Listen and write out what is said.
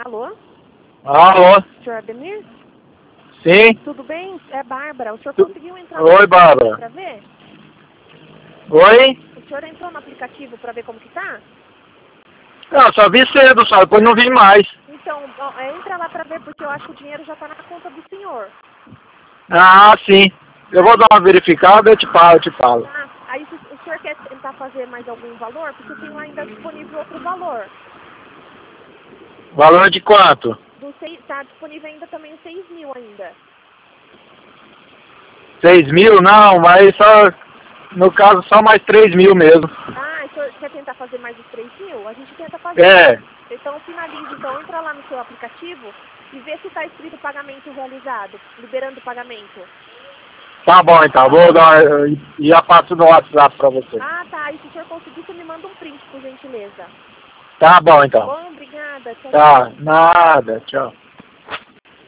Alô? Alô? Senhor Ademir? Sim? Tudo bem? É Bárbara. O senhor conseguiu entrar Oi, Bárbara. para ver? Oi? O senhor entrou no aplicativo para ver como que tá? Não, só vi cedo, só depois não vi mais. Então, ó, entra lá para ver, porque eu acho que o dinheiro já tá na conta do senhor. Ah, sim. Eu vou dar uma verificada e eu te falo. Tá? Aí se o senhor quer tentar fazer mais algum valor, porque tem lá ainda disponível outro valor. Valor de quanto? Tá disponível ainda também 6 mil ainda. 6.000? Não, mas só, no caso, só mais 3.000 mesmo. Ah, o senhor quer tentar fazer mais os 3 mil? A gente tenta fazer. É, Então finalize, então entra lá no seu aplicativo e vê se está escrito pagamento realizado, liberando o pagamento. tá bom então, vou dar, e já passo no WhatsApp pra você. Ah, tá. E se o senhor conseguir, você me manda um print, por gentileza. Tá bom então. Bom, obrigada. Tchau, tchau. Tá, nada, tchau.